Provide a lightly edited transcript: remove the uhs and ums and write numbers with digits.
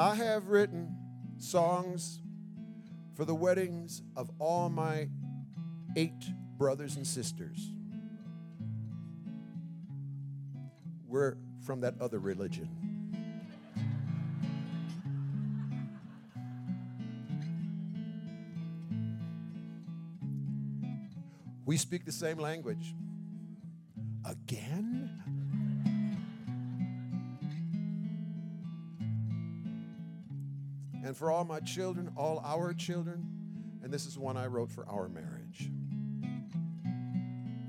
I have written songs for the weddings of all my 8 brothers and sisters. We're from that other religion. We speak the same language. Again? And for all my children, all our children, and this is one I wrote for our marriage.